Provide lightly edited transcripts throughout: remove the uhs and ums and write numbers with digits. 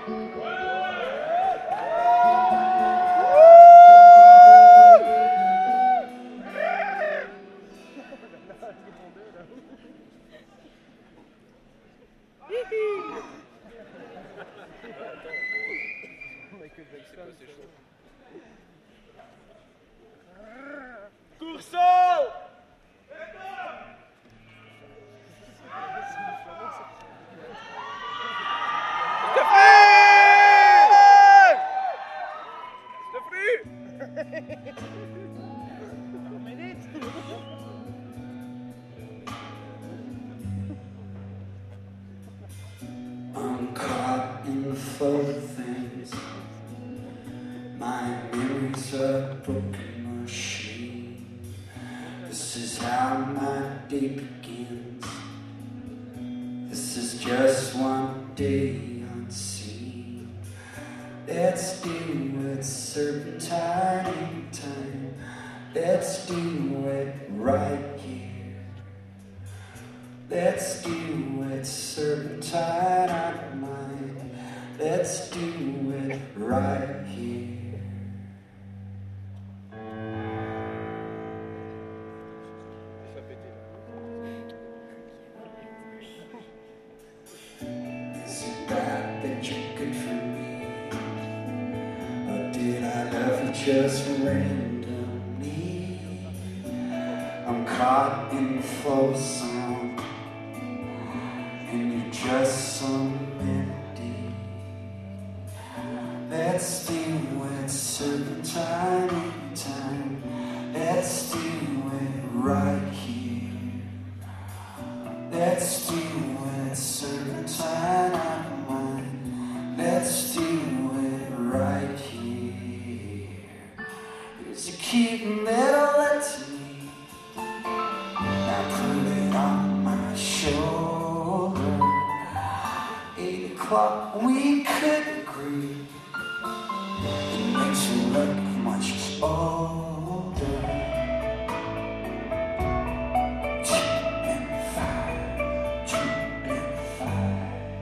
Courson! I'm caught in the flow of things. My memory's a broken machine. This is how my day begins. This is just one day unseen. Let's do it serpentine in time. Let's do it right here. Let's do it serpentine out of mind. Let's do it right here. Is it bad that you're good for me? Or did I love you just randomly? I'm caught in the flow of sound, and you're just some empty. Let's do it serpentine in time. Let's do it right here. Let's do it serpentine out of mind. Let's do it right here. Here's a cute little letter to me. Now put it on my shoulder. 8 o'clock, we could agree. It makes you look much older. Cheap and fine, cheap and fine.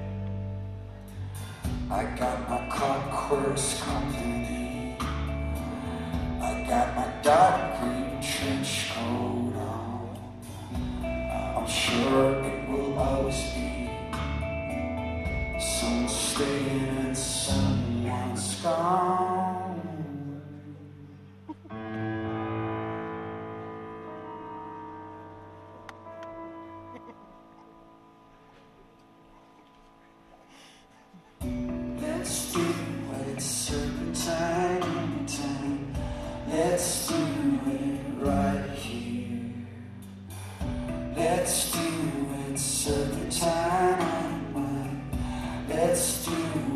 I got my Clockworks Company. I got my dark green trench coat on. I'm sure it will always be some staying and someone's gone. Let's do it serpentine in time. Let's do it right here. Let's do it serpentine in mind. Let's do